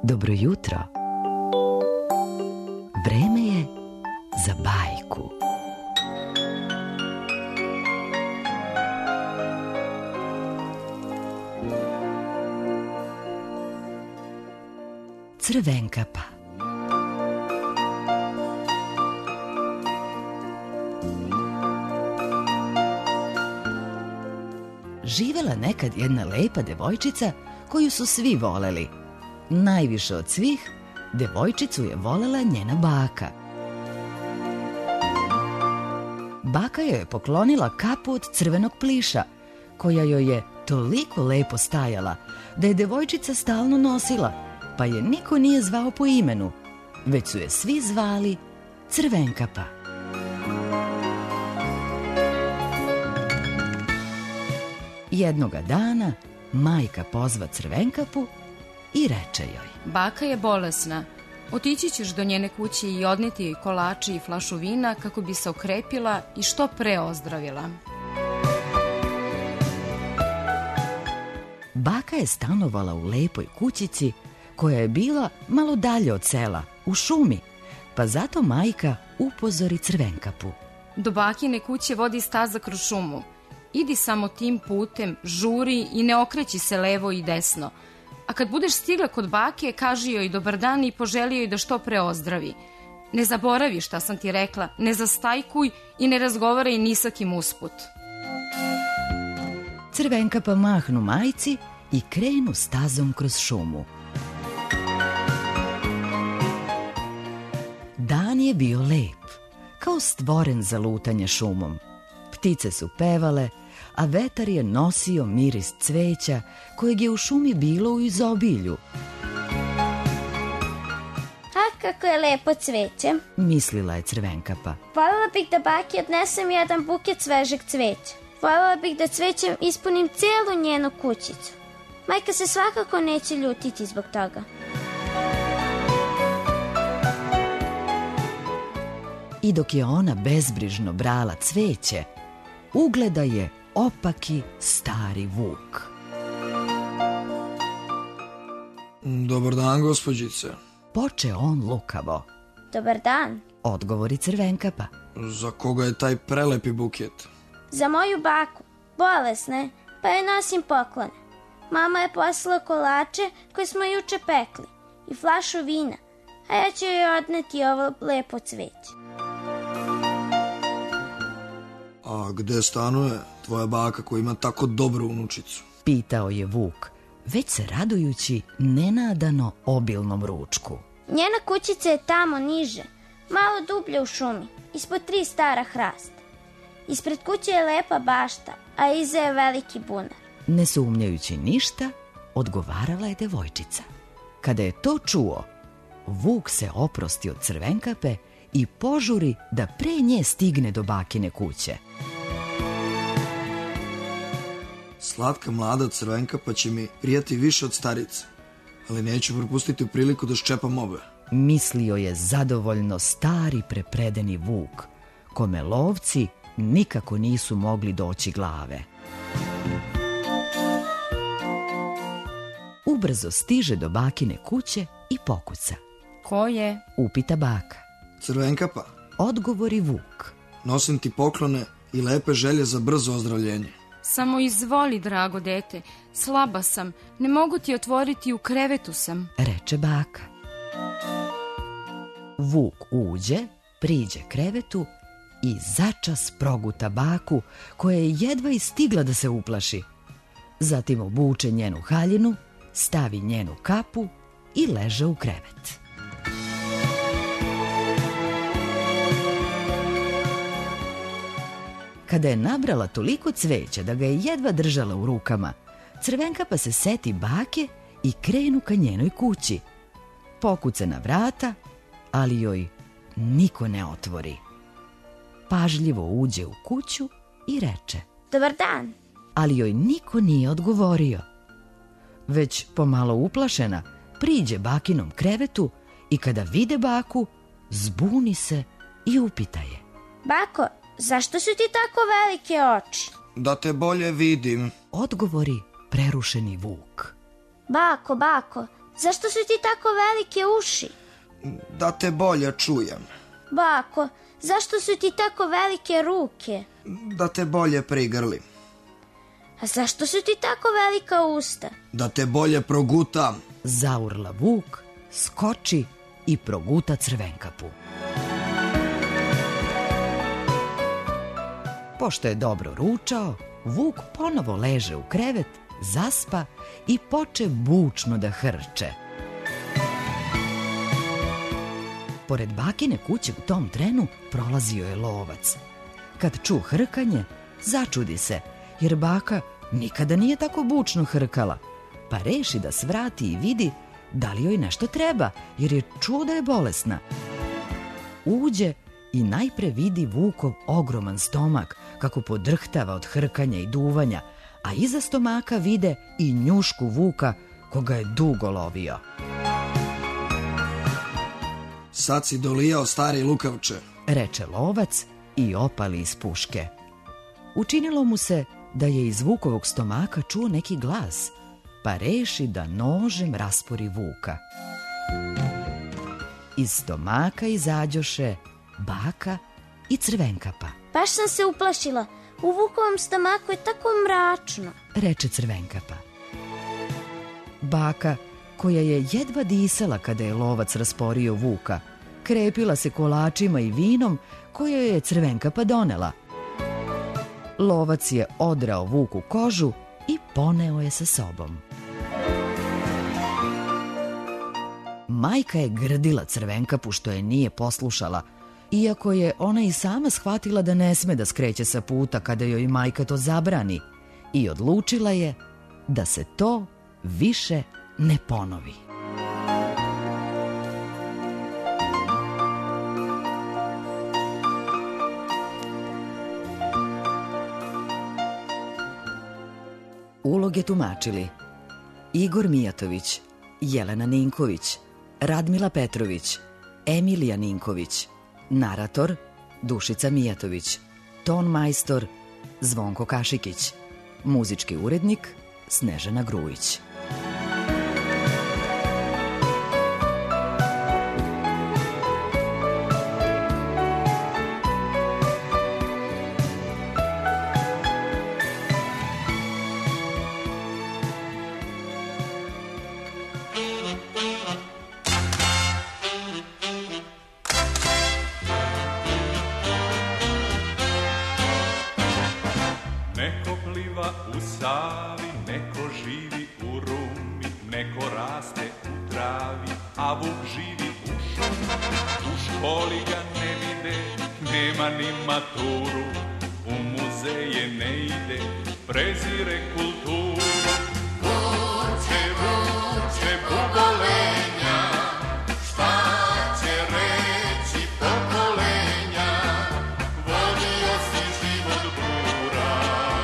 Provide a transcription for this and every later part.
Dobro jutro. Vreme je za bajku. Crvenkapa. Živela nekad jedna lepa devojčica koju su svi voleli. Najviše od svih, devojčicu je volela njena baka. Baka joj je poklonila kapu od crvenog pliša, koja joj je toliko lepo stajala da je devojčica stalno nosila, pa je niko nije zvao po imenu, već su je svi zvali Crvenkapa. Jednoga dana majka pozva Crvenkapu i reče joj: Baka je bolesna. Otići ćeš do njene kuće i odneti joj kolače i flašu vina kako bi se okrepila i što pre ozdravila. Baka je stanovala u lepoj kućici koja je bila malo dalje od sela, u šumi, pa zato majka upozori Crvenkapu. Do bakine kuće vodi staza kroz šumu. Idi samo tim putem, žuri i ne okreći se levo i desno. A kad budeš stigla kod bake, kaži joj dobar dan i poželi joj da što pre ozdravi. Ne zaboravi šta sam ti rekla, ne zastajkuj i ne razgovaraj ni sa kim usput. Crvenkapa mahnu majci i krenu stazom kroz šumu. Dan je bio lep, kao stvoren za lutanje šumom. Ptice su pevale, a vetar je nosio miris cveća kojeg je u šumi bilo u izobilju. A kako je lepo cveće, mislila je Crvenkapa. Voljela bih da baki odnesem jedan buket svežeg cveća. Voljela bih da cvećem ispunim celu njenu kućicu. Majka se svakako neće ljutiti zbog toga. I dok je ona bezbrižno brala cveće, ugleda je opaki stari vuk. Dobar dan, gospođice. Poče on lukavo. Dobar dan. Odgovori Crvenkapa. Za koga je taj prelepi buket? Za moju baku, bolesna je, pa joj nosim poklone. Mama je poslala kolače koje smo juče pekli i flašu vina, a ja ću joj odneti ovo lepo cveće. A gde stanuje tvoja baka koja ima tako dobru unučicu? Pitao je vuk, već se radujući nenadano obilnom ručku. Njena kućica je tamo niže, malo dublje u šumi, ispod 3 stara hrasta. Ispred kuće je lepa bašta, a iza je veliki bunar. Ne sumnjajući ništa, odgovarala je devojčica. Kada je to čuo, vuk se oprosti od Crvenkape i požuri da pre nje stigne do bakine kuće. Slatka mlada Crvenkapa će mi prijati više od starice, ali neću propustiti priliku da ščepam obe. Mislio je zadovoljno stari prepredeni vuk, kome lovci nikako nisu mogli doći glave. Ubrzo stiže do bakine kuće i pokuca. Ko je? Upita baka. Crvenkapa, odgovori vuk. Nosim ti poklone i lepe želje za brzo ozdravljenje. Samo izvoli, drago dete, slaba sam, ne mogu ti otvoriti, u krevetu sam, reče baka. Vuk uđe, priđe krevetu i začas proguta baku, koja je jedva i stigla da se uplaši. Zatim obuče njenu haljinu, stavi njenu kapu i leže u krevet. Kada je nabrala toliko cveća da ga je jedva držala u rukama, Crvenkapa se seti bake i krenu ka njenoj kući. Pokuca na vrata, ali joj niko ne otvori. Pažljivo uđe u kuću i reče: Dobar dan. Ali joj niko nije odgovorio. Već pomalo uplašena, priđe bakinom krevetu i kada vide baku, zbuni se i upita je: Bako, zašto su ti tako velike oči? Da te bolje vidim, odgovori prerušeni vuk. Bako, zašto su ti tako velike uši? Da te bolje čujem. Bako, zašto su ti tako velike ruke? Da te bolje prigrlim. A zašto su ti tako velika usta? Da te bolje progutam. Zaurla vuk, skoči i proguta Crvenkapu. Pošto je dobro ručao, vuk ponovo leže u krevet, zaspa i poče bučno da hrče. Pored bakine kuće u tom trenu prolazio je lovac. Kad ču hrkanje, začudi se, jer baka nikada nije tako bučno hrkala, pa reši da svrati i vidi da li joj nešto treba, jer je čuo da je bolesna. Uđe i najpre vidi vukov ogroman stomak kako podrhtava od hrkanja i duvanja, a iza stomaka vide i njušku vuka koga je dugo lovio. Sad si dolijao, stari lukavče, reče lovac i opali iz puške. Učinilo mu se da je iz vukovog stomaka čuo neki glas, pa reši da nožem raspori vuka. Iz stomaka izađoše baka i Crvenkapa. Baš sam se uplašila, u vukovom stomaku je tako mračno, reče Crvenkapa. Baka, koja je jedva disala kada je lovac rasporio vuka, krepila se kolačima i vinom koje je Crvenkapa donela. Lovac je odrao vuku kožu i poneo je sa sobom. Majka je grdila Crvenkapu što je nije poslušala, iako je ona i sama shvatila da ne sme da skreće sa puta kada joj majka to zabrani, i odlučila je da se to više ne ponovi. Uloge tumačili Igor Mijatović, Jelena Ninković, Radmila Petrović, Emilija Ninković, narator Dušica Mijatović, ton majstor Zvonko Kašikić, muzički urednik Snežana Grujić. Neko pliva u Savi, neko živi u Rumi, neko raste u travi, a vuk živi u šumi. U školi ga ne vide, nema ni maturu, u muzeje ne ide, prezire kulturu. Vuče, vuče, bubolenja, šta će reći pokolenja, vodio si život bura,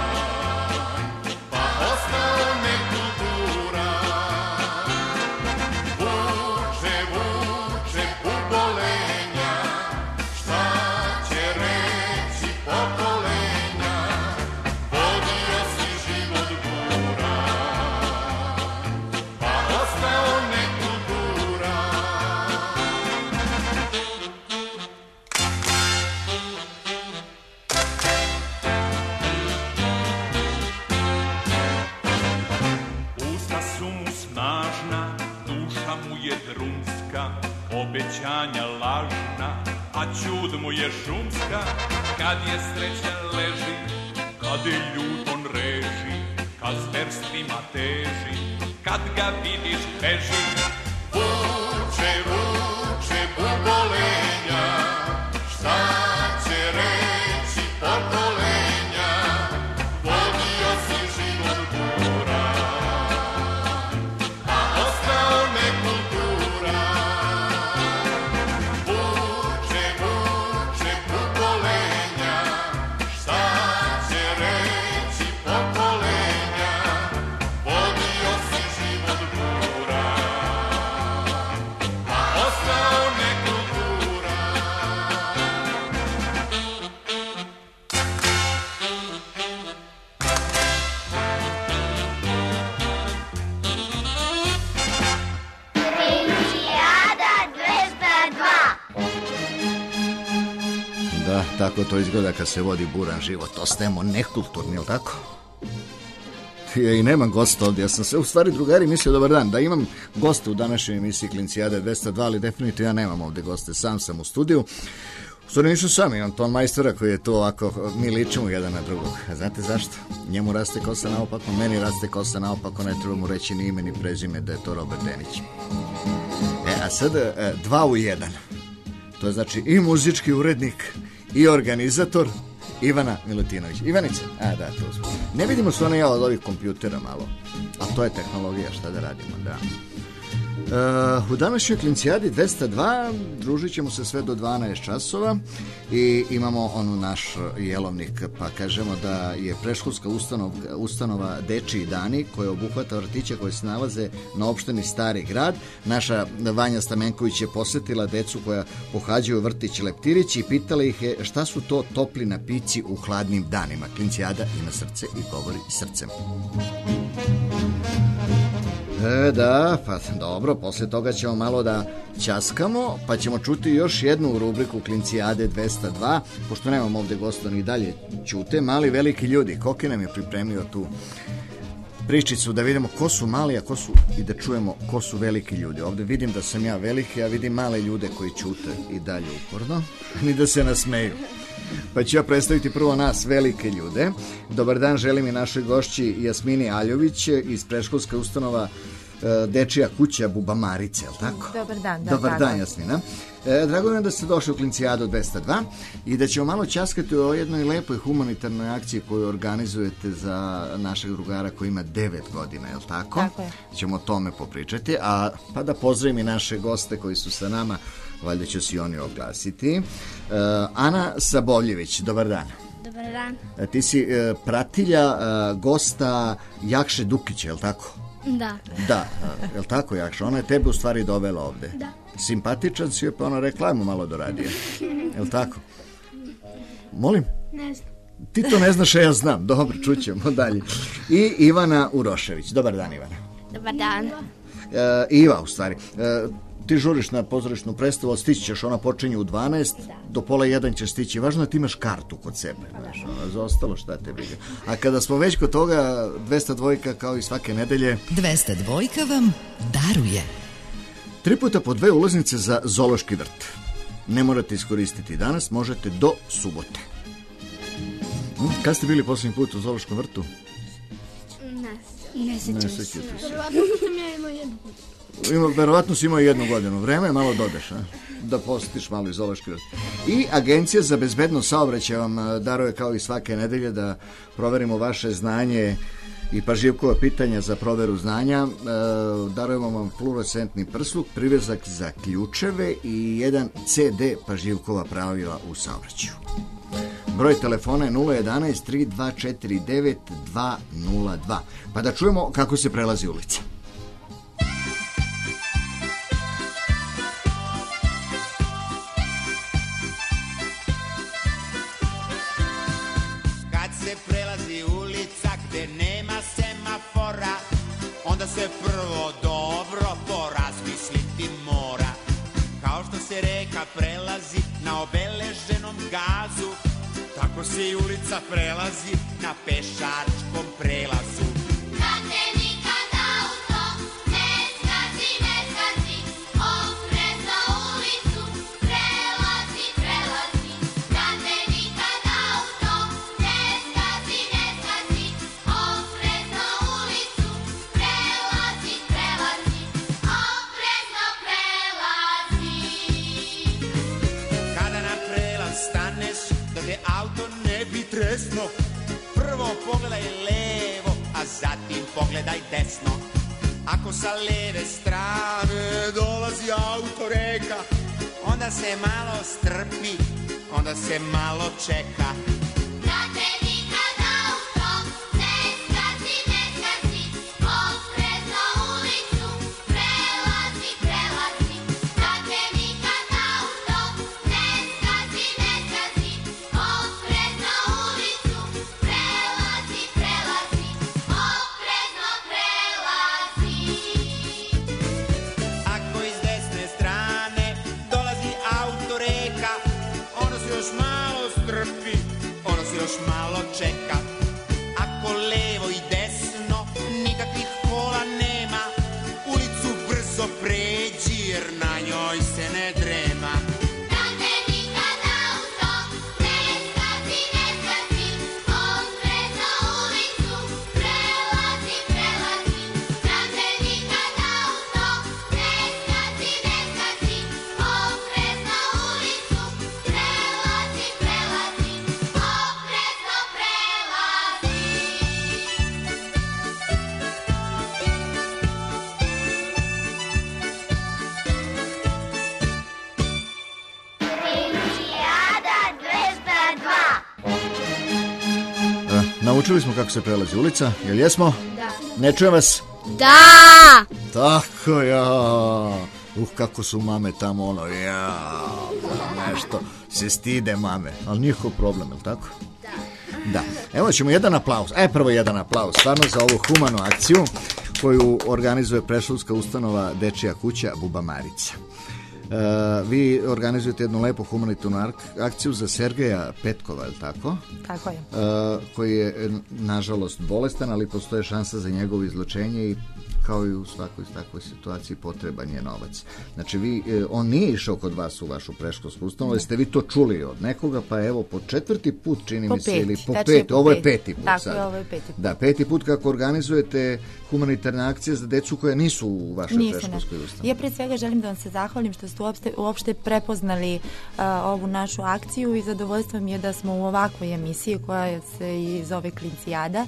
pa ostao nekultura. Vuče, vuče, bubolenja, šta će reći pokolenja, vodio si život bura, pa ostao nekultura. Usta su mu snažna, duša mu je drumska, obećanja lažna, a ćud mu je šumska. Kad je sreća leži, kad je ljut on reži, kad zverstvima teži, kad ga vidiš beži. Vuče, vuče, bubolenja, šta će reći pokolenja, vodio si život bura, a ostao nekultura. Vuče, vuče, bubolenja, šta će reći pokolenja, vodio si život bura, tako to izgleda kad se vodi buran život. Ostajemo nekulturni, jel tako? I nemam gosta ovdje. Ja sam se u stvari, drugari, mislio dobar dan, da imam gosta u današnjoj emisiji Klincijade 202, ali definitivno ja nemam ovdje goste. Sam sam u studiju. U stvari nisam sam, imam ton majstora koji je tu ovako, mi ličimo jedan na drugog. A znate zašto? Njemu raste kosa naopako, meni raste kosa naopako, ne treba mu reći ni ime ni prezime da je to Robert Denić. A sad 2 u 1. To je znači i muzički urednik i organizator Ivana Milutinović. Ivanica? Da, to smo. Ne vidimo se ono ja od ovih kompjutera malo, a to je tehnologija, šta da radimo, da. U današnjoj Klincijadi 202 družit ćemo se sve do 12 časova i imamo onu naš jelovnik, pa kažemo da je predškolska ustanova Dečiji dani koja obuhvata vrtiće koji se nalaze na opštini Stari grad. Naša Vanja Stamenković je posetila decu koja pohađaju vrtić Leptirić i pitala ih je šta su to topli napici u hladnim danima. Klincijada ima srce i govori srcem. Da, pa dobro, poslije toga ćemo malo da ćaskamo, pa ćemo čuti još jednu rubriku Klincijade 202, pošto nemam ovdje gosta ni dalje ćute, mali veliki ljudi. Koki nam je pripremio tu pričicu da vidimo ko su mali, a ko su, i da čujemo ko su veliki ljudi. Ovdje vidim da sam ja veliki, a vidim male ljude koji ćute i dalje uporno, ni da se nasmeju. Pa ću ja predstaviti prvo nas, velike ljude. Dobar dan želim i našoj gošći Jasmini Aljović iz predškolske ustanova Dečija kuća Bubamarice, je li tako? Dobar dan. Dobar dan, Jasmina. Drago mi je da ste došli u Klincijadu 202 i da ćemo malo ćaskati o jednoj lepoj humanitarnoj akciji koju organizujete za našeg drugara koji ima 9 godina, je li tako? Tako je. Ćemo o tome popričati, a pa da pozdravim i naše goste koji su sa nama, valjda će se i oni oglasiti. Ana Sabovljević, dobar dan. Dobar dan. Ti si pratilja gosta Jakše Dukića, je li tako? Da. Da, je li tako Jakša? Ona je tebe u stvari dovela ovde. Da. Simpatičan si je, pa ona rekla, ajmo malo do radija. Je li tako? Molim? Ne znam. Ti to ne znaš, a ja znam. Dobro, čućemo dalje. I Ivana Urošević. Dobar dan, Ivana. Dobar dan. Iva, u stvari. Ti žuriš na pozorišnu predstavu, ali stići ćeš, ona počinje u 12, do pola 1 ćeš stići. Važno je da ti imaš kartu kod sebe. Znaš, za ostalo šta te briga. A kada smo već kod toga, 202 kao i svake nedelje 202 vam daruje 3 puta po 2 ulaznice za zoološki vrt. Ne morate iskoristiti danas, možete do subote. Kad ste bili posljednji put u zoološkom vrtu? Ne sećam se. Verovatno sam ja imao jednu godinu. Verovatno si imao 1 godinu. Vreme je malo dodeš, da posjetiš malo iz zoološki vrt. I Agencija za bezbednost saobraćaja vam daruje kao i svake nedelje da proverimo vaše znanje i pažljivkova pitanja za proveru znanja. Darujemo vam fluorescentni prsluk, privezak za ključeve i jedan CD pažljivkova pravila u saobraćaju. Broj telefona je 011 3249 202. Pa da čujemo kako se prelazi ulica. Kad se prelazi ulica gde nema semafora, onda se prvo dobro porazmisliti mora. Kao što se reka prelazi na obeleženom gazu, tako se i ulica prelazi na pešačkom prelazu. Kad te nikad auto ne skazi, ne skazi, oprezno ulicu prelazi, prelazi. Kad te nikad auto ne skazi, ne skazi, oprezno ulicu prelazi, prelazi, oprezno prelazi. Kada na prelaz staneš, da te auto ne bi tresno, prvo pogledaj levo, a zatim pogledaj desno. Ako sa leve strane dolazi auto reka, onda se malo strpi, onda se malo čeka. Kad te nikad auto ne skazi, ne skazi, oprezno ulicu prelazi, prelazi. Kad te nikad auto ne skazi, ne skazi, oprezno ulicu prelazi, prelazi, oprezno prelazi. Ako iz desne strane dolazi auto reka, onda se još malo strpi, još malo čeka. Ako levo i desno, nikakvih kola nema, ulicu brzo pređi jer na njoj se ne drema. Da te nikad auto ne skazi, ne skazi, okretno ulicu prelazi, prelazi. Da te nikad auto ne skazi, ne skazi, okretno ulicu prelazi, prelazi, okretno prelazi. Klincijada 202. Naučili smo kako se prelazi ulica, jel jesmo? Da. Ne čujem vas? Da! Tako, ja. Kako su mame tamo, ono, nešto se stide mame, ali njihov problem, je li tako? Da. Evo ćemo jedan aplauz. Prvo jedan aplauz, stvarno za ovu humanu akciju koju organizuje predškolska ustanova Dečija kuća Buba Marica. Vi organizujete jednu lepu humanitarnu akciju za Sergeja Petkova, je li tako? Tako je. Koji je, nažalost, bolestan, ali postoje šansa za njegovo izlečenje i kao i u svakoj takvoj situaciji potreban je novac. Znači, on nije išao kod vas u vašu predškolsku ustanovu, ali ste vi to čuli od nekoga, pa evo po 4. put, čini mi se, ili po 5. Ovo je 5. put sad. Tako, ovo je 5. put. Da, 5. put kako organizujete humanitarne akcije za decu koja nisu u vašoj predškolskoj ustanovi. Ja pre svega želim da vam se zahvalim što ste uopšte prepoznali ovu našu akciju i zadovoljstvo mi je da smo u ovakvoj emisiji koja se i zove Klincijada.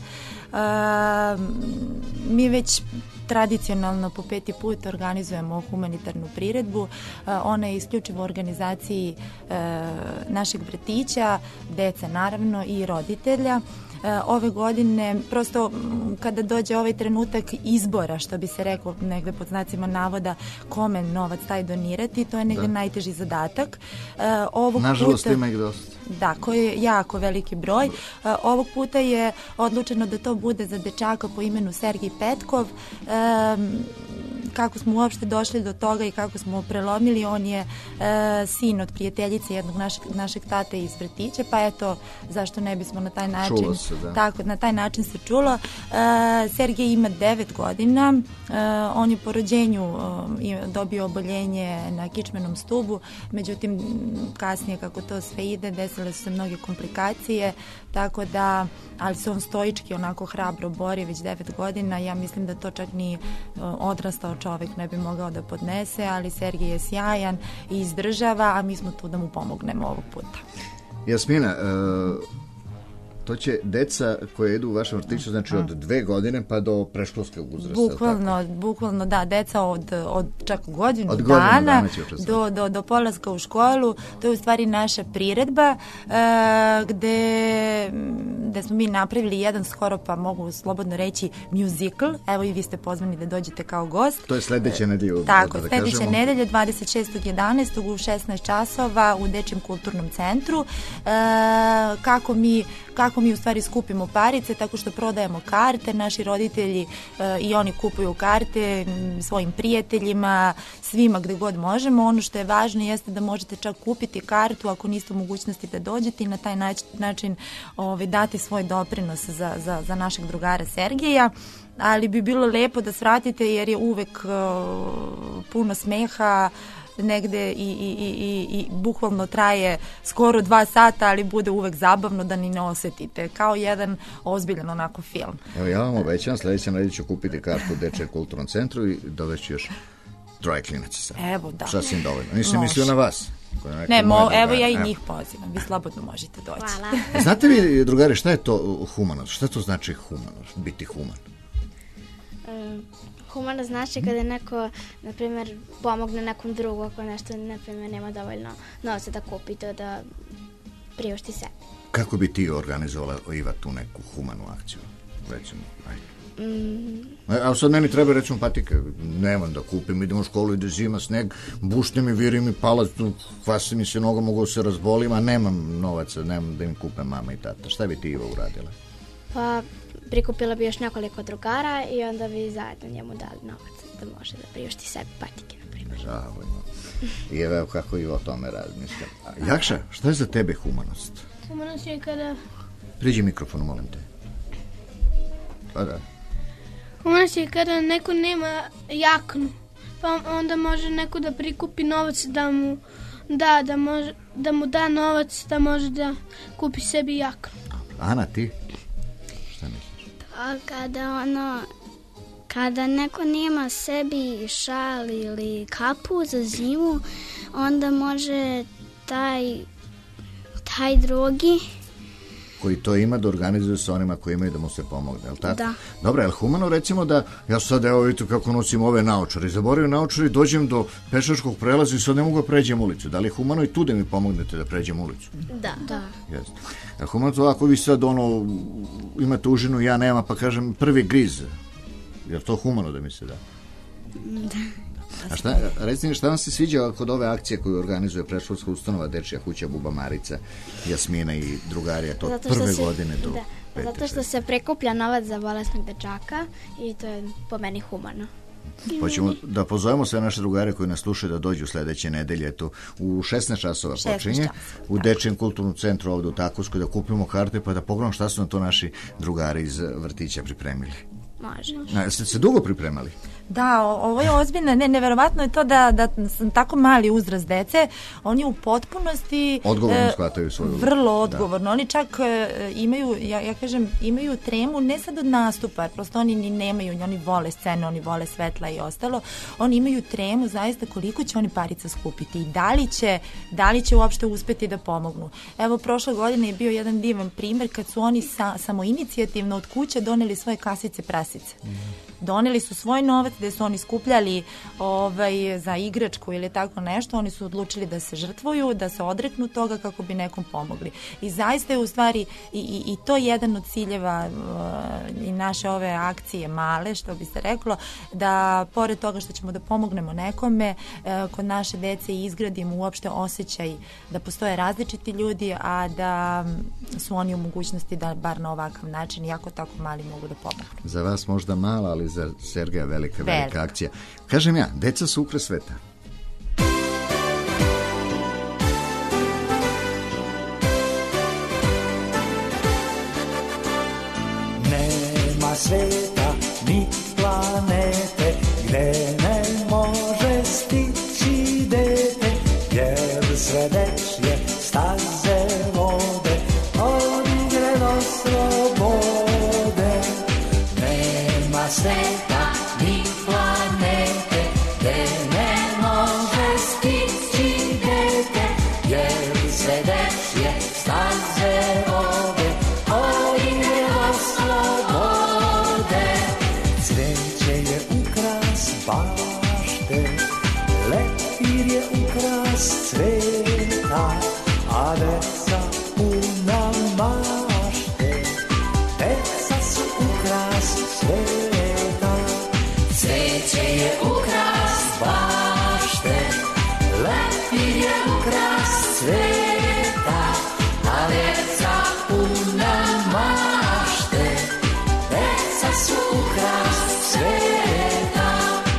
Mi već tradicionalno po 5. put organizujemo humanitarnu priredbu. Ona je isključivo u organizaciji našeg vrtića, dece naravno i roditelja. Ove godine, prosto kada dođe ovaj trenutak izbora, što bi se reklo negde pod znacima navoda, kome novac taj donirati, to je negde najteži zadatak. Nažalost ima ih dosta. Da, koji je jako veliki broj. Ovog puta je odlučeno da to bude za dečaka po imenu Sergij Petkov. Kako smo uopšte došli do toga i kako smo prelomili, on je sin od prijateljice jednog našeg tate iz vrtića, pa eto, zašto ne bismo na taj način... Čulo se, da. Tako, na taj način se čulo. Sergej ima 9 godina, on je po rođenju dobio oboljenje na kičmenom stubu, međutim, kasnije kako to sve ide, desile su se mnoge komplikacije, tako da, ali se on stoički onako hrabro bori već 9 godina, ja mislim da to čak ni odrastao čovjek ne bi mogao da podnese, ali Sergej je sjajan i izdržava, a mi smo tu da mu pomognemo ovog puta. Jasmina, to će deca koje idu u vašem vrtiću, znači od 2 godine pa do predškolskog uzrasta. Bukvalno, da, deca od čak godinu dana do polaska u školu. To je u stvari naša priredba gde smo mi napravili jedan skoro, pa mogu slobodno reći, musical. Evo i vi ste pozvani da dođete kao gost. To je sledeće nedelje. Tako, sledeće nedelje 26.11. u 16 časova u Dečijem kulturnom centru. Kako mi u stvari skupimo parice, tako što prodajemo karte, naši roditelji i oni kupuju karte svojim prijateljima, svima gde god možemo. Ono što je važno jeste da možete čak kupiti kartu ako niste u mogućnosti da dođete i na taj način dati svoj doprinos za našeg drugara Sergeja. Ali bi bilo lepo da svratite jer je uvek puno smeha, negde i bukvalno traje skoro 2 sata, ali bude uvek zabavno da ni ne osetite, kao jedan ozbiljan onako film. Evo ja vam obećam, sledeće nedelje ću kupiti kartu u Dečijem kulturnom centru i dovešću još 3 klinaca sad. Evo, da. Sasvim dovoljno. Nisam mislio na vas. Evo ja i njih pozivam, vi slobodno možete doći. Hvala. Znate vi, drugari, šta je to humanost? Šta to znači humanost, biti human? Humano znači kada neko, na primjer, pomogne nekom drugu ako nešto, na primjer, nema dovoljno novca da kupi to, da priušti sebi. Kako bi ti organizovala, Iva, tu neku humanu akciju? Recimo, a sad meni treba, recimo, patike, nemam da kupim, idem u školu, ide zima, sneg, bušne mi, viri mi palac, kvasi mi se noga, mogu se razbolim, a nemam novaca, nemam da im kupe mama i tata. Šta bi ti, Iva, uradila? Pa prikupila bi još nekoliko drugara i onda bi zajedno njemu dali novac da može da priušti sebi patike, na primjer. Zavojno. I evo kako i o tome razmišljam. Jakša, šta je za tebe humanost? Humanost je kada Priđi mikrofonu, molim te. Pa da. Humanost je kada neko nema jaknu, pa onda može neko da prikupi novac da mu da novac da može da kupi sebi jaknu. Ana, ti? Šta misliš? Kada neko nema sebi šal ili kapu za zimu, onda može taj drugi koji to ima da organizuje sa onima koji imaju da mu se pomogne, je li tako? Da. Dobro, je li humano recimo da, ja sad evo vidite kako nosim ove naočare, zaboravim naočare i dođem do pešačkog prelaza i sad ne mogu da pređem ulicu. Da li je humano i tu da mi pomognete da pređem ulicu? Da. Jeste. Je li humano to ako vi sad imate užinu, ja nema, pa kažem prvi griz, je li to humano da mi se da? Da. A recite mi šta vam se sviđa kod ove akcije koju organizuje predškolska ustanova Dečija kuća Buba Marica, Jasmina i drugarija, to od prve godine do pete? Zato što se prikuplja novac za bolesnog dečaka i to je po meni humano. Hoćemo da pozovemo sve naše drugare koji nas slušaju da dođu sledeće nedelje, to u 16 časova počinje, u Dečijem kulturnom centru ovde u Takovskoj, da kupimo karte pa da pogledamo šta su na to naši drugari iz vrtića pripremili. Može. Ste se dugo pripremali? Da, ovo je ozbiljno, neverovatno je to da sam tako mali uzrast dece, oni u potpunosti odgovorno shvataju svoju vrlo odgovorno, oni čak imaju, ja kažem, imaju tremu ne sad od nastupa, prosto oni ni nemaju, oni vole scene, oni vole svetla i ostalo, oni imaju tremu zaista koliko će oni parica skupiti i da li će uopšte uspeti da pomognu. Evo, prošle godine je bio jedan divan primer kad su oni samoinicijativno od kuće doneli svoje kasice prasice. Doneli su svoj novac gde su oni skupljali za igračku ili tako nešto, oni su odlučili da se žrtvuju, da se odreknu toga kako bi nekom pomogli. I zaista je u stvari i to jedan od ciljeva i naše ove akcije male, što bi se reklo, da pored toga što ćemo da pomognemo nekome, kod naše dece izgradimo uopšte osjećaj da postoje različiti ljudi, a da su oni u mogućnosti da bar na ovakav način, iako tako mali, mogu da pomognu. Za vas možda mala, ali za Sergeja velika akcija. Kažem ja, deca su ukras sveta. Nema sveta ni planete gde ne može stići dete, jer sve dečje staze vode od igre do slobode. Nema sveta ni planete gde ne može stići dete, jer sve dečje staze vode od igre do slobode. Cveće je ukras bašte, lepir je ukras cveta, a deca puna mašte, deca su ukras sveta. Cveće je ukras bašte, lepir je ukras cveta, a deca puna mašte, deca su ukras sveta.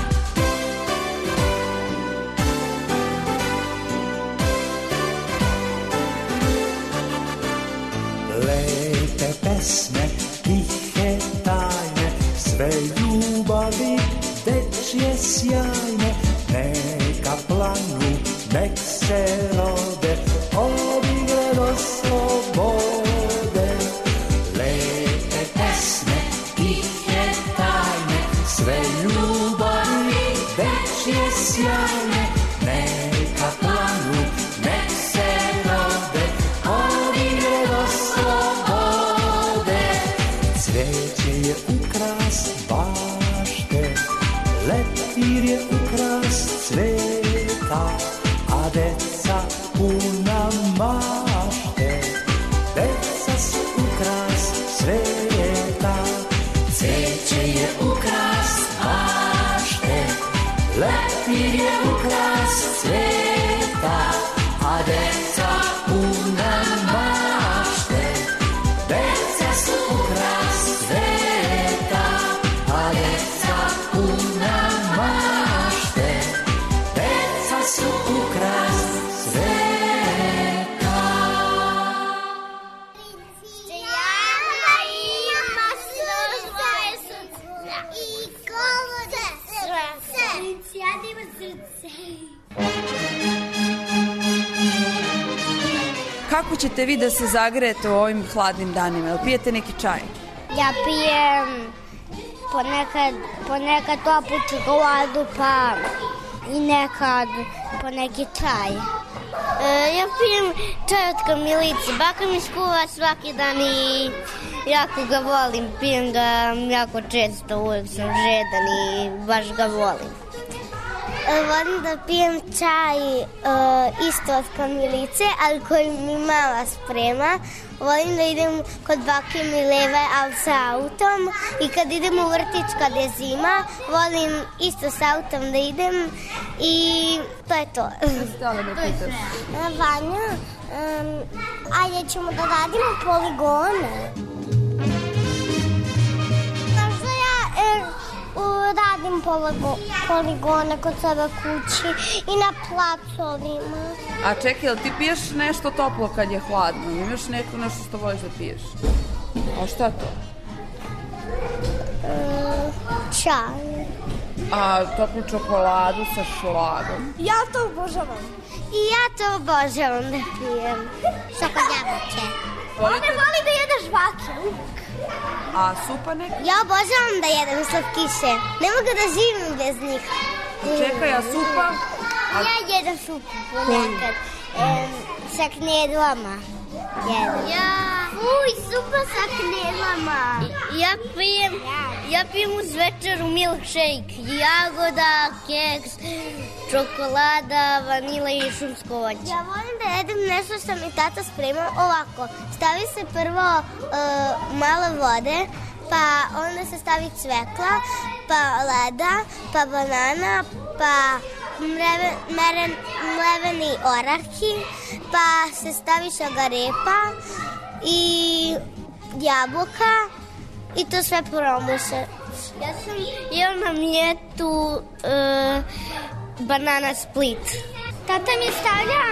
Lepe pesme, tihe tajne, sve ljubavi dečje sjajne, neka planu, nek se rode, od igre do slobode. Lepe pesme, tihe tajne, sve ljubavi dečje sjajne, neka planu, nek se rode, od igre do slobode. Cveće je ukras bašte, lepir je ukras cveta, a deca puna mašte, deca su ukras sveta. Cveće je ukras bašte, lepir je ukras cveta, a deca puna mašte, deca su ukras sveta, a deca puna mašte, deca su ukras sveta. Kako ćete vi da se zagrejete u ovim hladnim danima? Jel pijete neki čaj? Ja pijem ponekad toplu čokoladu, pa i nekad po neki čaj. Ja pijem čaj od kamilice. Baka mi skuva svaki dan i jako ga volim. Pijem ga jako često, uvijek sam žedan i baš ga volim. Volim da pijem čaj isto od kamilice, ali koji mi mama sprema. Volim da idem kod bake Mileve, ali sa autom. I kad idem u vrtić, kad je zima, volim isto sa autom da idem i to je to. Vanja, ajde ćemo da radimo poligone. Znaš da ja radim poligone kod sebe kući i na placovima. A čekaj, jel ti piješ nešto toplo kad je hladno? Imaš nešto što voliš da piješ? A šta to? Čaj. A toplu čokoladu sa šlagom? Ja to obožavam. I ja to obožavam da pijem. Soko jabuke. One voli da jede žvake. A supa neka? Ja obožavam da jedem slatkiše. Ne mogu da živim bez njih. Čekaj, a supa? Ja jedem supu ponekad. Sa knedlama. Uj, supa sa knedlama. Ja pijem uz večeru milkshake. Jagoda, keks, čokolada, vanila i šumsko voće. Ja volim da jedem nešto što mi tata sprema ovako. Stavi se prvo malo vode, pa onda se stavi cvekla, pa leda, pa banana, pa mleveni orahi, pa se stavi šagarepa i jabuka i to sve promuše. Ja sam jeo na mljetu banana split. Tata mi stavlja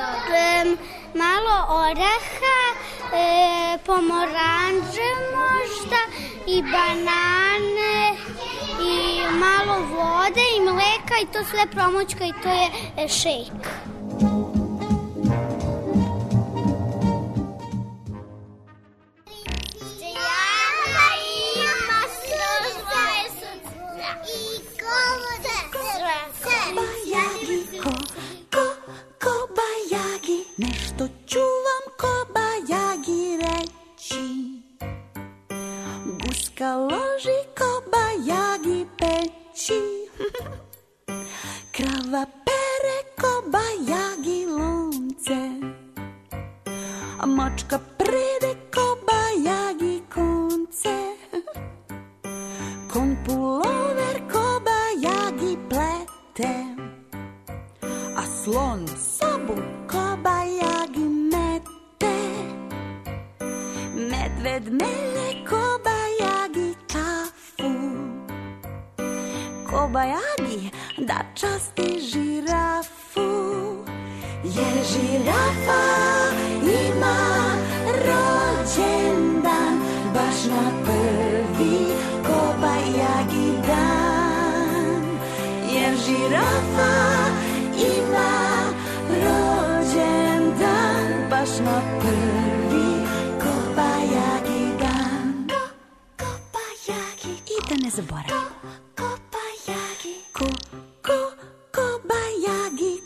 malo oraha, pomoranđe možda i banane i malo vode i mleka i to sve promućka i to je šejk. Kobajagi, nešto ću vam kobajagi reći. Guska loži kobajagi peći. Krava pere kobajagi lunce. A mačka prede kobajagi konce. Konj pulover kobajagi plete. A slon sobu kobajagi mete. Medved melje kobajagi kafu. Kobajagi da časti žirafu. Jer žirafa ima rođendan baš na prvi kobajagi dan. Jer žirafa ima rođendan baš na prvi kobajagi dan. Kobajagi. I da ne zaboravimo. Kobajagi. Kobajagi.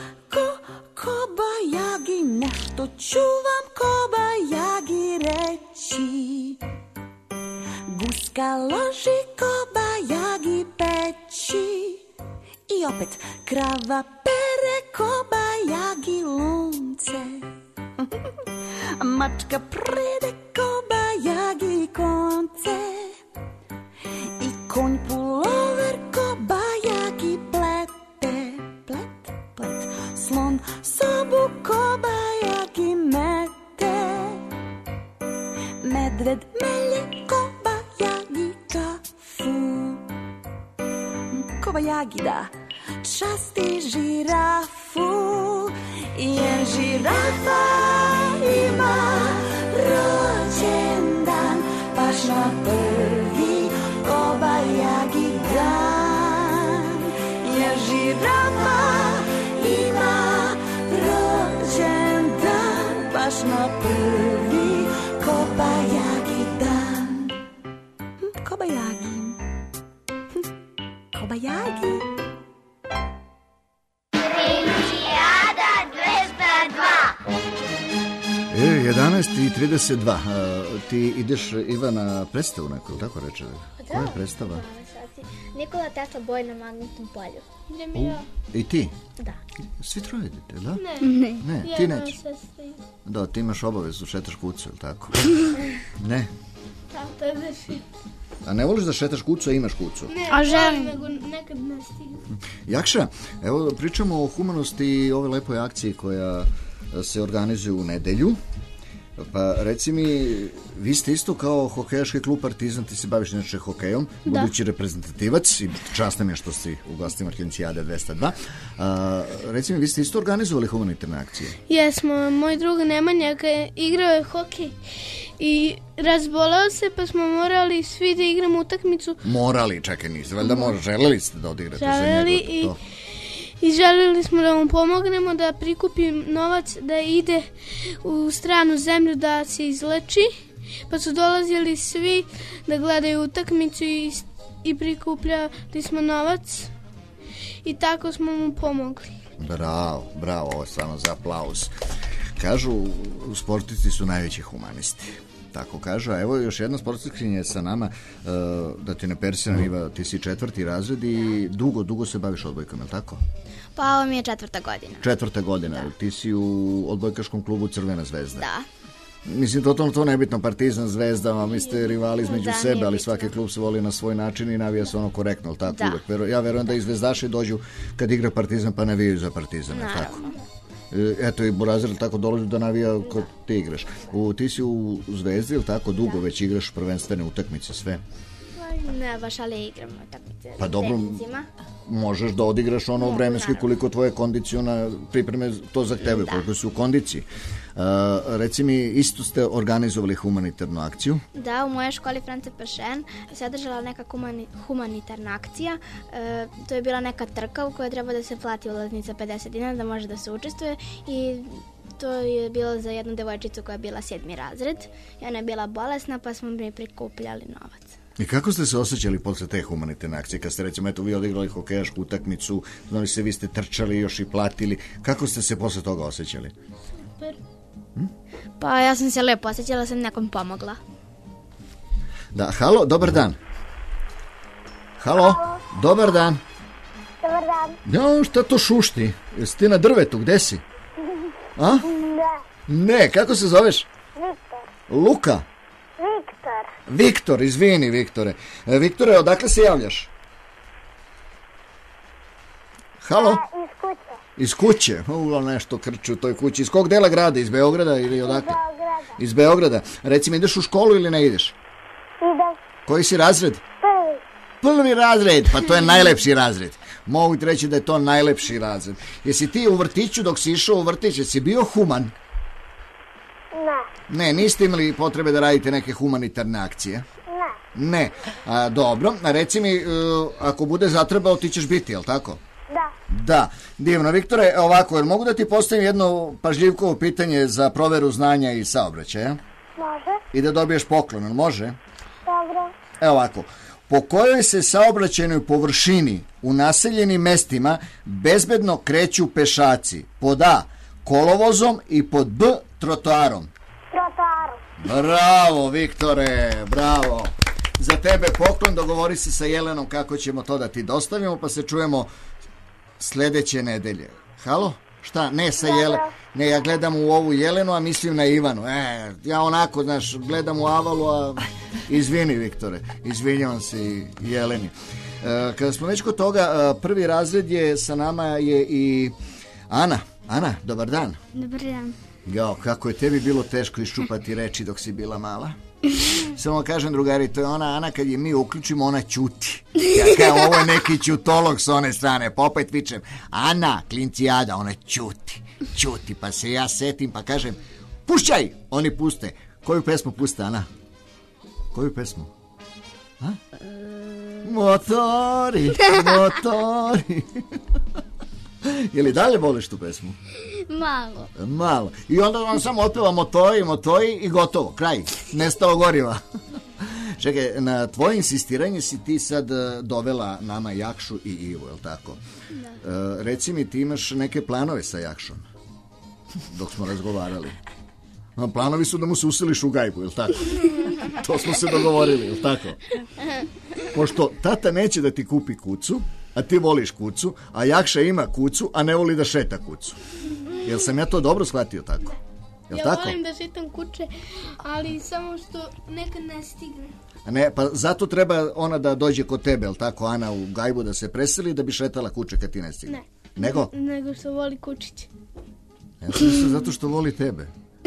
Kobajagi. Nešto ću vam kobajagi reći. Guska loži kobajagi peći. I opet krava pere kobajagi lunce. Mačka prede kobajagi konce. I konj pulover kobajagi plete. Plet. Slon sobu kobajagi mete. Medved melje kobajagi kafu. Kobajagi da časti žirafu. Jer žirafa ima rođendan baš na prvi kobajagi dan. Jer žirafa 11:32. Ti ideš, Iva, na predstavu neku, tako reče? Koja je predstava? Nikola Tesla boj na magnetnom polju. Idem ja. I ti? Da. Svi troje idete, da? Ne. Ne, ti nećeš. Da, ti imaš obavezu, šetaš kucu, ili tako? Ne. Tata je defi. A ne voliš da šetaš kucu, a imaš kucu? Ne, A želim. nego nekad ne stigam. Jakša, evo pričamo o humanosti i ove lepoj akciji koja se organizuje u nedelju. Pa reci mi, vi ste isto kao hokejaški klub Partizan, ti se baviš inače hokejom, budući reprezentativac i čast nam je što si u gostima Klincijade 202. Reci mi, vi ste isto organizovali humanitarne akcije? Jesmo, moj drug Nemanja igrao je hokej i razbolao se, pa smo morali svi da igramo utakmicu. Morali, čekaj, niste, valjda želeli ste da odigrate za njega? I želeli smo da mu pomognemo da prikupi novac, da ide u stranu zemlju da se izleči. Pa su dolazili svi da gledaju utakmicu i prikupljali smo novac i tako smo mu pomogli. Bravo, ovo je stvarno za aplauz. Kažu, sportisti su najveći humanisti. Tako kažu, a evo još jedna sportistkinja sa nama, da ti ne persiram, Iva, ti si 4. razred i dugo se baviš odbojkom, je li tako? Pa ovo mi je 4. godina. 4. godina, ti si u odbojkaškom klubu Crvena zvezda. Da. Mislim, to nebitno, Partizan, Zvezda, mi ste rivali između sebe, ali svaki klub se voli na svoj način i navija se ono korektno, ali tako uvek. Ja verujem da i zvezdaši dođu kad igra Partizan pa navijaju za Partizan, tako? Eto i Burazir tako dolazi da navija kod ti igraš. Ti si u Zvezdi, ili tako, dugo već igraš prvenstvene utakmice sve? Ne baš, ali igramo utakmice. Pa dobro, možeš da odigraš ono vremenski koliko tvoje kondiciona pripreme to zahtevaju, koliko si u kondiciji. Reci mi, isto ste organizovali humanitarnu akciju? Da, u mojoj školi France Pašen se održala neka humanitarna akcija. To je bila neka trka u kojoj treba da se plati ulaznica 50 dinara da može da se učestvuje i to je bilo za jednu devojčicu koja je bila 7. razred i ona je bila bolesna pa smo mi prikupljali novac. I kako ste se osjećali posle te humanitarne akcije, kad ste recimo vi odigrali hokejašku utakmicu, znali se vi ste trčali još i platili, kako ste se posle toga osjećali? Super. Pa ja sam se lepo osjećala, sam nekom pomogla. Da, halo, dobar dan. Halo, dobar dan. Dobar dan. Ja, šta to šušti? Jesi ti na drvetu, gde si? A? Ne, kako se zoveš? Viktor. Luka? Viktor, izvini Viktore. Viktore, odakle se javljaš? Halo? Iz kuće. Iz kuće? Nešto krči u toj kući. Iz kog dela grada? Iz Beograda ili odakle? Iz Beograda. Reci mi, ideš u školu ili ne ideš? Idem. Koji si razred? Prvi razred, pa to je najlepši razred. Mogu ti reći da je to najlepši razred. Jesi ti u vrtiću dok si išao u vrtić, jesi bio human? Ne, niste imali potrebe da radite neke humanitarne akcije? Ne. Dobro, reci mi, ako bude zatrebao ti ćeš biti, jel tako? Da, divno. Viktore, ovako, jel mogu da ti postavim jedno pažljivkovo pitanje za proveru znanja i saobraćaja? Može. I da dobiješ poklon, jel može? Dobro. Evo ovako, po kojoj se saobraćajnoj površini u naseljenim mestima bezbedno kreću pešaci? Pod A, kolovozom i pod B, trotoarom. Bravo, Viktore, bravo. Za tebe poklon, dogovori se sa Jelenom kako ćemo to da ti dostavimo, pa se čujemo sledeće nedelje. Halo? Šta? Ne, sa Jelenom. Ne, ja gledam u ovu Jelenu, a mislim na Ivanu. Ja onako, znaš, gledam u Avalu, a izvini, Viktore, izvinjavam se i Jeleni. Kada smo već kod toga, prvi razred je sa nama je i Ana. Ana, dobar dan. Dobar dan. Jao, kako je tebi bilo teško iščupati reči dok si bila mala? Samo kažem, drugari, to je ona Ana, kad je mi uključimo, ona ćuti. Ja kažem, ovo je neki ćutolog s one strane, pa opet vičem, Ana, Klincijada, ona ćuti, pa se ja setim, pa kažem, pušćaj, oni puste. Koju pesmu puste, Ana? Koju pesmu? Motori. Je li dalje voliš tu pesmu? Malo. I onda on samo otpeva motori i gotovo, kraj, nestalo goriva. Čekaj, na tvoje insistiranje si ti sad dovela nama Jakšu i Ivu, je li tako? Da. Reci mi, ti imaš neke planove sa Jakšom? Dok smo razgovarali. A planovi su da mu se useliš u gajbu, jel tako? To smo se dogovorili, jel tako? Pošto tata neće da ti kupi kucu, a ti voliš kucu, a Jakša ima kucu, a ne voli da šeta kucu. Jel sam ja to dobro shvatio tako? Jel tako? Volim da šetam kuće, ali samo što nekad ne stigne. A ne, pa zato treba ona da dođe kod tebe, jel tako, Ana, u gajbu da se preseli da bi šetala kuće kad ti ne stigne. Ne. Nego? Nego što voli kučić. Ja sam mislio zato što voli tebe.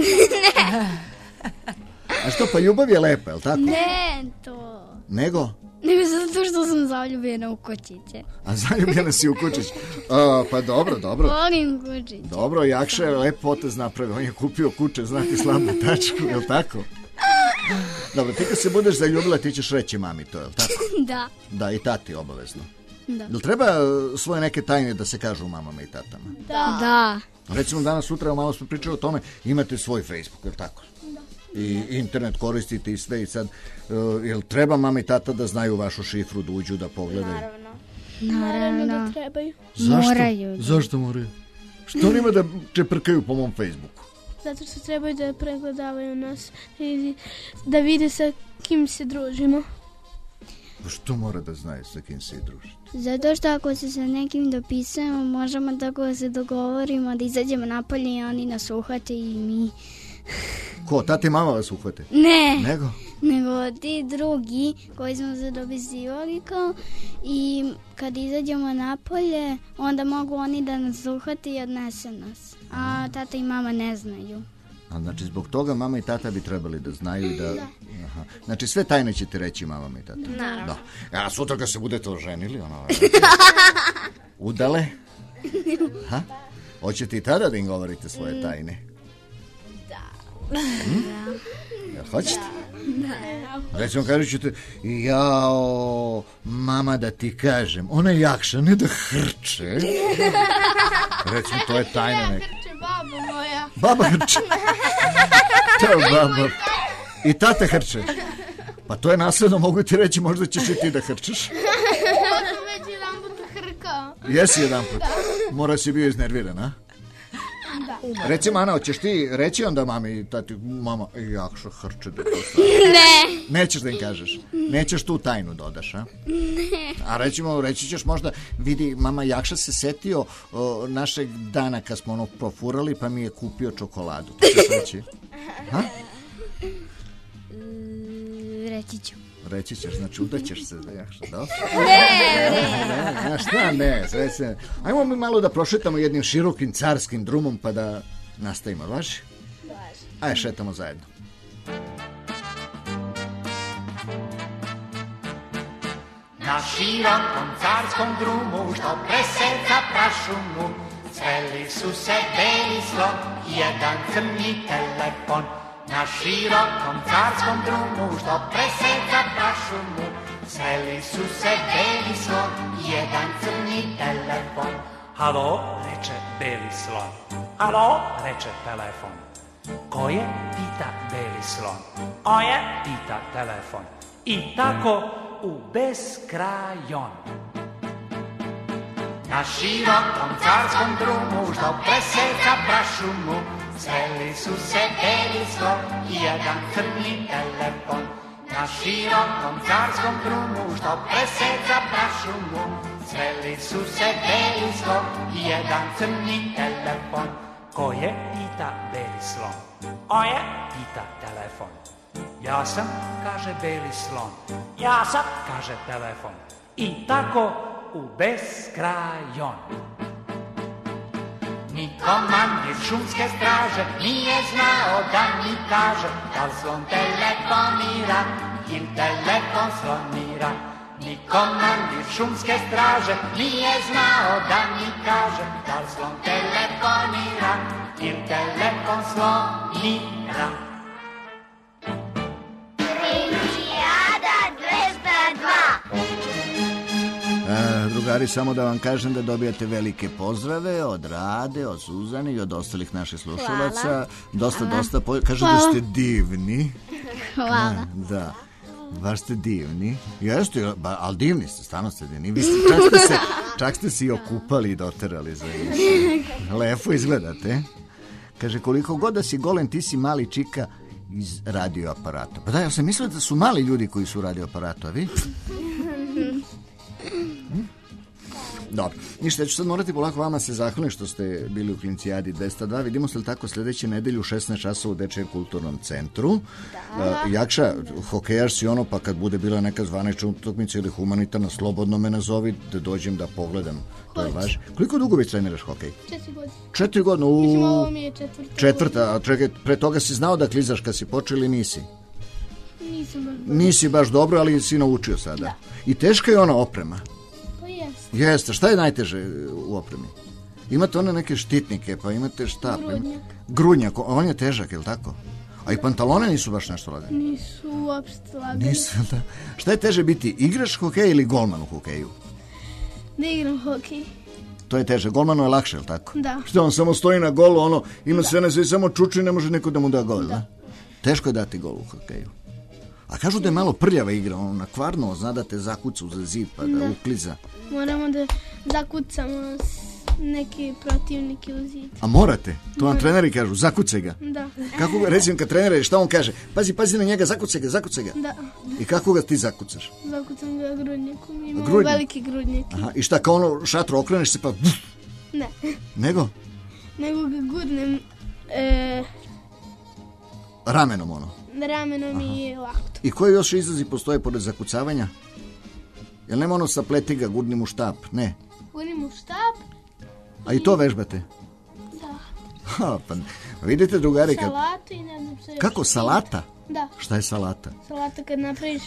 A što, pa ljubav je lepa, jel tako? Ne, to. Nego zato što sam zaljubljena u kučiće. A zaljubljena si u kučić. Pa dobro. Volim kučiće. Dobro, Jakša je lep potez napravio. On je kupio kuće, znati slabu tačku, jel tako? Dobro, ti kad se budeš zaljubila, ti ćeš reći mami to, jel tako? Da. Da, i tati obavezno. Da. Jel treba svoje neke tajne da se kažu mamama i tatama? Da. Recimo danas sutra, malo smo pričali o tome, imate svoj Facebook, jel tako? Da. I internet koristite i sve i sad, jel treba mama i tata da znaju vašu šifru, da uđu, da pogledaju? Naravno da trebaju. Zašto moraju? Što oni ima da čeprkaju po mom Facebooku? Zato što trebaju da pregledavaju nas i da vide sa kim se družimo. Što mora da znaju sa kim se družite? Zato što ako se sa nekim dopisujemo, možemo tako da se dogovorimo da izađemo napolje i oni nas uhvate i mi. Ko? Tata i mama vas uhvate? Ne. Nego ti drugi koji smo se dopisivali kao i kad izađemo napolje, onda mogu oni da nas uhvate i odnese nas. A tata i mama ne znaju. A znači zbog toga mama i tata bi trebali da znaju da... Aha. Znači sve tajne ćete reći mamama i tata? Naravno. Da. A sutra kad se budete oženili, udale? Ha? Hoćete i tada da im govorite svoje tajne? Jel hoćete? Da. Recimo kažu ćete, jao, mama da ti kažem, ona je Jakša, ne da hrče. Recimo, to je tajna neka. Hrče baba moja. Baba hrče. To je baba. I tata hrče. Pa to je nasledno, mogu ti reći, možda ćeš i ti da hrčeš. Ja sam već jedan put hrkao. Jesi jedan put. Mora si bio iznerviran, a? Da. Recimo, Ana, hoćeš ti reći onda mami i tati, mama, Jakša hrče da to Ne. Nećeš da im kažeš. Nećeš tu tajnu dodaš, a? Ne. A recimo, reći ćeš možda, vidi, mama Jakša se setio našeg dana kad smo ono profurali, pa mi je kupio čokoladu. To ćeš reći? Ha? Reći ću. Reći ćeš, znači udaćeš se za Jakša, da? Ne. Šta ne, sve se... Ajmo mi malo da prošetamo jednim širokim carskim drumom pa da nastavimo, važi? Važi. Ajde, šetamo zajedno. Na širokom carskom drumu, što preseca prašumu, sveli su se beli slon i jedan crni telefon. Na širokom carskom drumu, što preseca prašumu, sveli su se beli slon i jedan crni telefon. Halo, reče beli slon. Alo, reče telefon. Ko je, pita beli slon. O je, pita telefon. I tako u beskrajon. Na širokom carskom drumu, što preseca prašumu, sveli su se beli slon i jedan crni telefon. Na širokom carskom drumu, što preseca prašumu, sveli su se beli slon i jedan crni telefon. Ko je, pita beli slon. O je, pita telefon. Ja sam, kaže beli slon. Ja sam, kaže telefon. I tako u beskrajon. Ni komandir šumske straže nije znao da mi kaže da slon telefonira ili telefon slonira. Ni komandir šumske straže nije znao da mi kaže da slon telefonira ili telefon slonira. Klincijada 202. Drugari, samo da vam kažem da dobijate velike pozdrave od Rade, od Suzane i od ostalih naših slušalaca. Hvala. Dosta, kažu da ste divni. Hvala. Da. Baš ste divni. Jeste, ali divni ste, stvarno ste divni. Vi čak ste se i okupali i doterali za emisiju. Lepo izgledate. Kaže, koliko god da si golem, ti si mali čika iz radioaparata. Pa da, ja sam mislio da su mali ljudi koji su u radioaparatu, a vi? Dobro, ništa, ja ću sad morati polako vama se zahvalim što ste bili u Klincijadi 202. Vidimo se li tako sljedeće nedelje u 16 časova u Dečijem kulturnom centru. Jakša, hokejaš si ono, pa kad bude bila neka zvanična utakmica ili humanitarna, slobodno me nazovi da dođem da pogledam. To je važno. Koliko dugo već treniraš hokej? 4 godine. 4 godine? Mislim, ovo mi je četvrta. A čekaj, pre toga si znao da klizaš kad si počeo ili nisi? Nisi baš dobro, ali si naučio sada. Da. I teška je ona oprema. Jeste. Šta je najteže u opremi? Imate one neke štitnike, pa imate šta? Grudnjak. Grudnjak, on je težak, je li tako? A i pantalone nisu baš nešto lagani? Nisu uopšte lagani. Nisu, da. Šta je teže biti, igrač hokej ili golman u hokeju? Da igram hokej. To je teže, golmanu je lakše, je li tako? Da. Što on samo stoji na golu, ima sve na sve, samo čuči i ne može neko da mu da gol, da? Teško je dati gol u hokeju. A kažu da je malo prljava igra, na kvarno zna da te zakuca za zid pa da ukliza. Moramo da zakucamo neki protivnike u zid. A morate? To vam treneri kažu, zakucaj ga. Da. Kako, recimo kad trenere, šta on kaže? Pazi na njega, zakucaj ga. Da. I kako ga ti zakucaš? Zakucam ga grudnjakom, imamo veliki grudnjak. Aha, i šta, kao ono šatro, okreneš se pa... Ne. Nego? Nego ga gurnem... Ramenom ono? Ramenom i laktom. I koji još izrazi postoje pored zakucavanja? Jel nema ono sapleti ga, gurnim u štap? Ne. Gurnim u štap. A i to vežbate? Da. Ha, pa vidite drugari kad... Salatu i ne znam što još. Kako, salata? Da. Šta je salata? Salata kad napraviš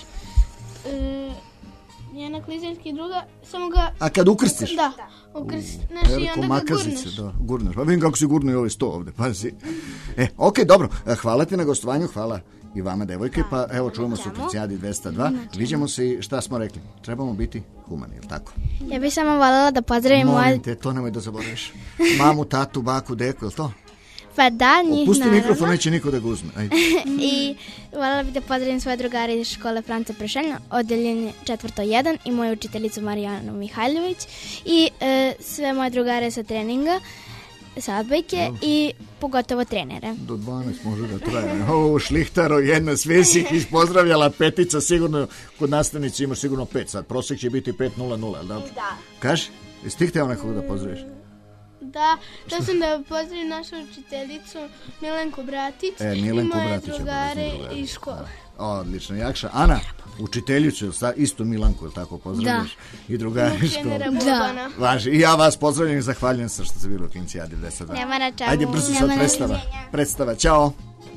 jedna klizinski druga, samo ga... A kad ukrstiš? Da, ukrstiš i onda ga gurneš. Da, gurneš. Pa vidim kako si gurnu i ovaj sto ovde, pazi. Okej, dobro, hvala ti na gostovanju, hvala i vama, devojke, pa evo čujemo se u Klincijadi 202. Viđemo se i šta smo rekli, trebamo biti humani, ili tako? Ja bih samo voljela da pozdravim Molim te, to nemoj da zaboraviš. Mamu, tatu, baku, deku, ili to? Pa da, njih Pusti naravno. mikrofon, neće niko da ga uzme. Ajde. I voljela bih da pozdravim svoje drugare iz škole Franca Prešeljna, odeljenje 401 i moju učiteljicu Marijanu Mihajlović i sve moje drugare sa treninga, sa odbojke i pogotovo trenere. Do 12 može da traje. O, šlihtaro, jedna svesik ispozdravljala petica, sigurno kod nastavnici imaš sigurno 5 sad. Prosek će biti 5.00, ali dobro? Da. Kaži, jesi ti hteo nekog da pozdraviš? Da, to sam da pozdravim našu učiteljicu Milenku Bratić i moje drugare iz škole. Odlično, Jakša. Ana, učiteljicu, isto Milanku, ili tako, pozdravljaš? Da. I drugari iz škole. Da. Važi. I ja vas pozdravljam i zahvaljujem se što ste bili u Klincijadi 202. Nema na čemu. Ajde, brzo sad predstava. Ćao.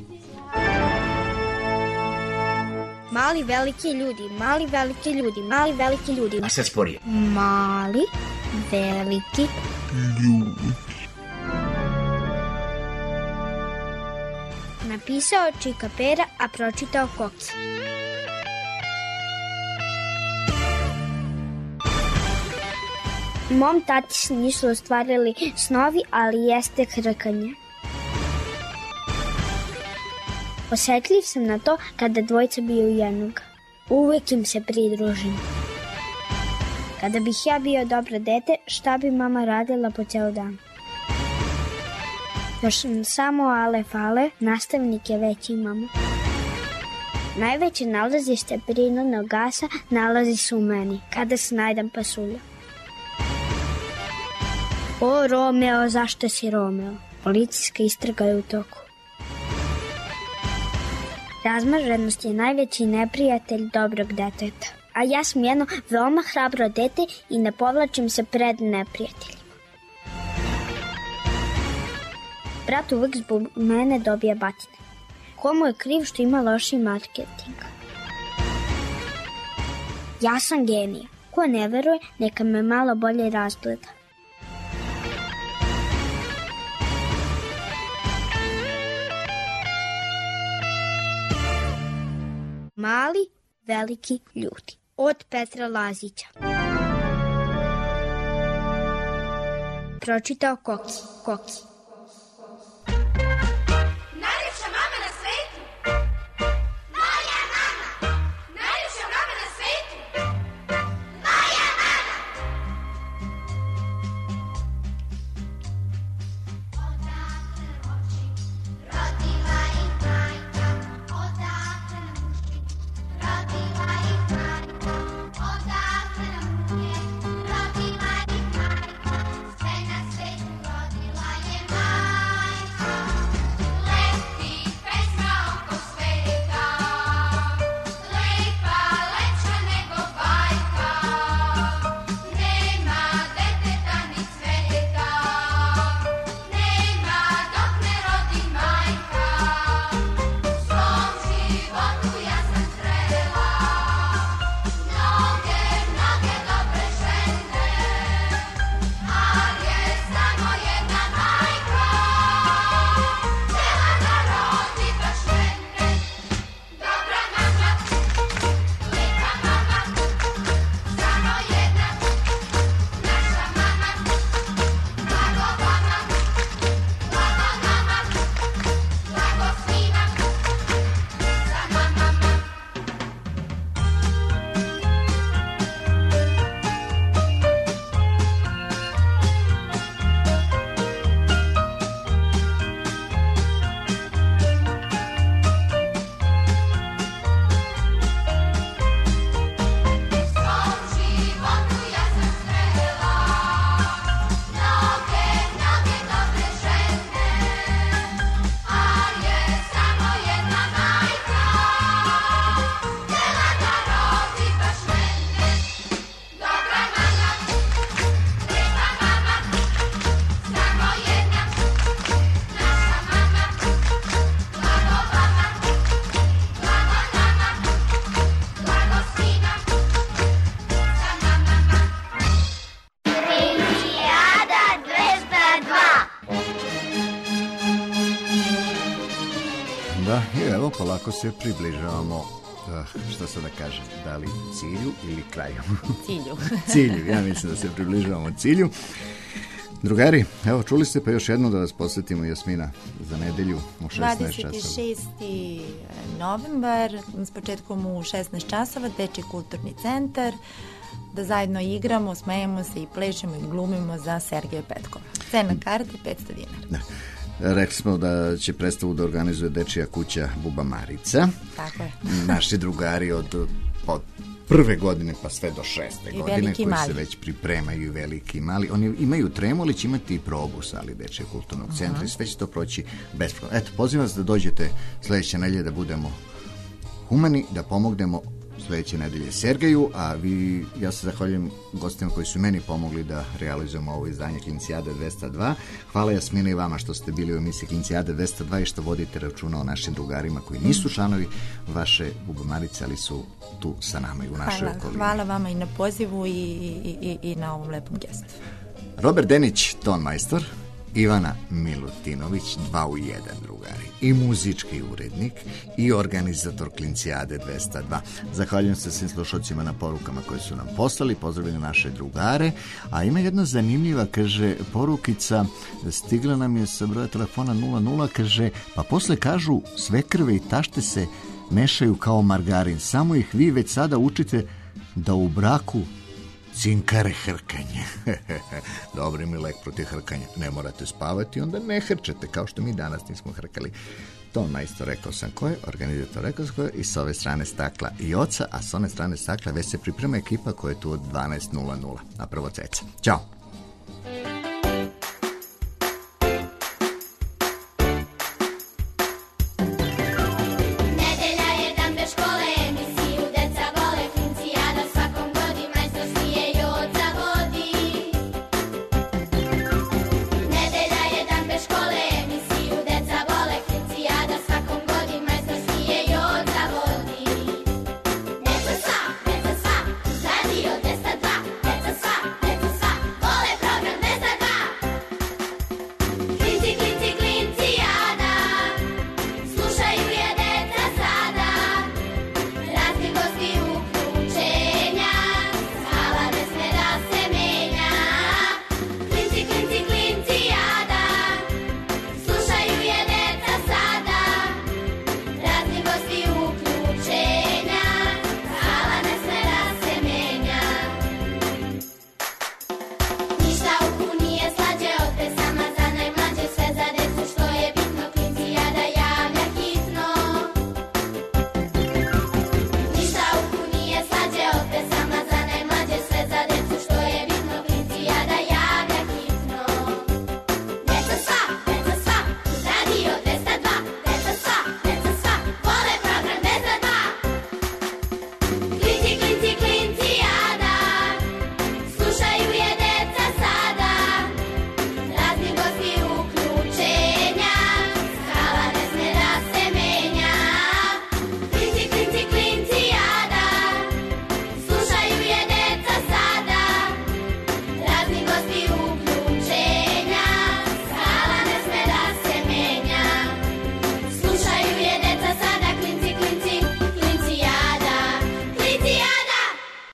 Mali veliki ljudi, mali veliki ljudi, mali veliki ljudi. A sad sporije. Mali veliki ljudi. Napisao Čika Pera, a pročitao Koki. Mom tati nisu ostvarili snovi, ali jeste krkanje. Osjetljiv sam na to kada dvojica biju jednog. Uvijek im se pridružim. Kada bih ja bio dobro dete, šta bi mama radila po ceo dan? Još sam samo ale fale, nastavnike već imamo. Najveće nalazište prirodnog gasa nalazi se u meni, kada se najdem pasulja. O, Romeo, zašto si Romeo? Policijska istraga je u toku. Razmaženost je najveći neprijatelj dobrog deteta. A ja sam jedno veoma hrabro dete i ne povlačim se pred neprijateljima. Brat uvijek zbog mene dobija batine. Komu je kriv što ima loši marketing? Ja sam genija. Ko ne veruje, neka me malo bolje razgleda. Mali, veliki ljudi. Od Petra Lazića. Pročitao Koki. Najljepša mama na svetu. Moja mama. Najljepša mama na svetu. Moja mama. Odakle oči Da, i evo, polako se približavamo, što sad da kažem, da li cilju ili kraju? Cilju, ja mislim da se približavamo cilju. Drugari, evo, čuli ste, pa još jedno da vas posjetimo, Jasmina, za nedelju u 16 časova. 26. novembar, s početkom u 16 časova, Dečji kulturni centar, da zajedno igramo, smejemo se i plešemo i glumimo za Sergeja Petkova. Cena karte 500 dinara. Da. Rekli smo da će predstavu da organizuje Dečija kuća Buba Marica. Tako je. Naši drugari od prve godine pa sve do 6. godine koji se već pripremaju, i veliki i mali. Oni imaju tremu, ali će imati i probu u sali Dečijeg kulturnog centra i sve će to proći bespravno. Eto, pozivam vas da dođete sljedeće nedelje da budemo humani, da pomognemo sljedeće nedelje Sergeju, a ja se zahvaljujem gostima koji su meni pomogli da realizujemo ovo izdanje Klincijade 202. Hvala Jasmina i vama što ste bili u emisiji Klincijade 202 i što vodite računa o našim drugarima koji nisu članovi vaše Bubamarice, ali su tu sa nama i u našoj okolini. Hvala vama i na pozivu i na ovom lepom gestu. Robert Denić, tonmajstor, Ivana Milutinović, 2 u 1 drugari, i muzički urednik i organizator Klincijade 202. Zahvaljujem se svim slušalcima na porukama koje su nam poslali, pozdravljaju naše drugare, a ima jedna zanimljiva, kaže, porukica, stigla nam je sa broja telefona 00, kaže, pa posle kažu sve krve i tašte se mešaju kao margarin, samo ih vi već sada učite da u braku cinkare hrkanje. Dobri mi lek protiv hrkanja. Ne morate spavati, onda ne hrčete, kao što mi danas nismo hrkali. To majstor rekao sam ko je, organizator rekao sam ko je, i s ove strane stakla i oca, a s one strane stakla već se priprema ekipa koja je tu od 12.00. A prvo Ceca. Ćao!